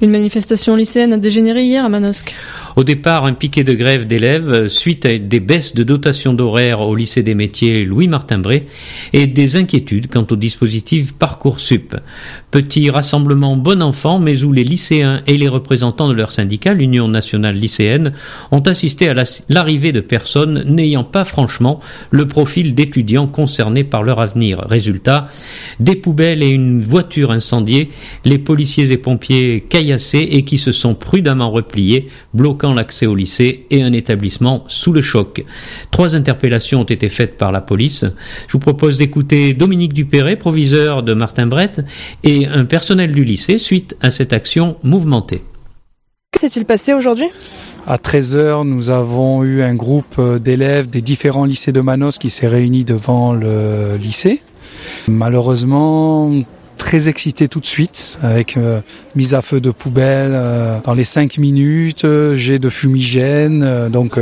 Une manifestation lycéenne a dégénéré hier à Manosque. Au départ, un piquet de grève d'élèves suite à des baisses de dotation d'horaire au lycée des métiers Louis-Martin-Bray et des inquiétudes quant au dispositif Parcoursup. Petit rassemblement bon enfant, mais où les lycéens et les représentants de leur syndicat, l'Union nationale lycéenne, ont assisté à l'arrivée de personnes n'ayant pas franchement le profil d'étudiants concernés par leur avenir. Résultat, des poubelles et une voiture incendiée, les policiers et pompiers caillassés et qui se sont prudemment repliés, bloquant l'accès au lycée et un établissement sous le choc. 3 interpellations ont été faites par la police. Je vous propose d'écouter Dominique Dupéret, proviseur de Martin-Bray, et un personnel du lycée suite à cette action mouvementée. Que s'est-il passé aujourd'hui ? À 13h, nous avons eu un groupe d'élèves des différents lycées de Manosque qui s'est réuni devant le lycée. Malheureusement, très excité tout de suite, avec mise à feu de poubelle dans les 5 minutes, jet de fumigène, donc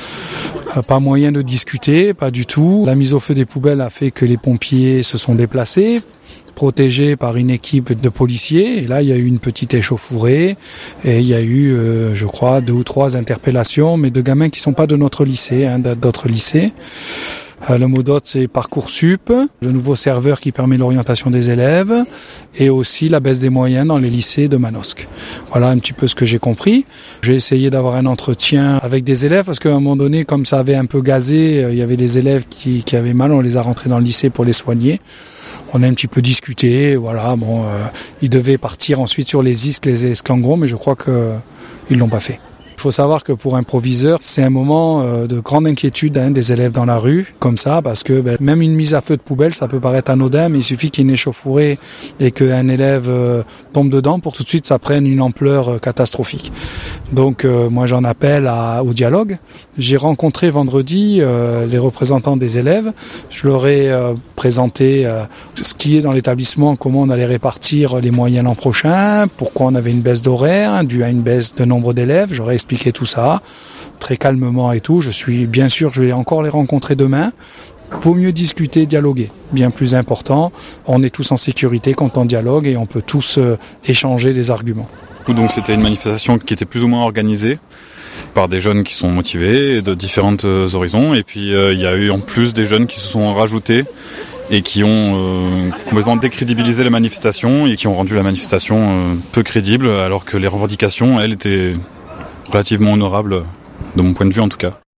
pas moyen de discuter, pas du tout. La mise au feu des poubelles a fait que les pompiers se sont déplacés, protégés par une équipe de policiers. Et là, il y a eu une petite échauffourée et il y a eu, je crois, 2 ou 3 interpellations, mais de gamins qui sont pas de notre lycée, d'autres lycées. Le mot d'ordre, c'est Parcoursup, le nouveau serveur qui permet l'orientation des élèves et aussi la baisse des moyens dans les lycées de Manosque. Voilà un petit peu ce que j'ai compris. J'ai essayé d'avoir un entretien avec des élèves parce qu'à un moment donné, comme ça avait un peu gazé, il y avait des élèves qui avaient mal, on les a rentrés dans le lycée pour les soigner. On a un petit peu discuté, voilà, ils devaient partir ensuite sur les isques, les esclangrons, mais je crois qu'ils l'ont pas fait. Il faut savoir que pour un proviseur, c'est un moment de grande inquiétude des élèves dans la rue, comme ça, parce que même une mise à feu de poubelle, ça peut paraître anodin, mais il suffit qu'il y ait une échauffourée et qu'un élève tombe dedans pour tout de suite ça prenne une ampleur catastrophique. Donc moi j'en appelle au dialogue. J'ai rencontré vendredi les représentants des élèves. Je leur ai présenté ce qui est dans l'établissement, comment on allait répartir les moyens l'an prochain, pourquoi on avait une baisse d'horaire due à une baisse de nombre d'élèves. J'aurais expliqué tout ça, très calmement et tout. Je vais encore les rencontrer demain. Vaut mieux discuter, dialoguer, bien plus important. On est tous en sécurité quand on dialogue et on peut tous échanger des arguments. Donc c'était une manifestation qui était plus ou moins organisée par des jeunes qui sont motivés de différents horizons. Et puis il y a eu en plus des jeunes qui se sont rajoutés et qui ont complètement décrédibilisé la manifestation et qui ont rendu la manifestation peu crédible, alors que les revendications, elles, étaient relativement honorables, de mon point de vue en tout cas.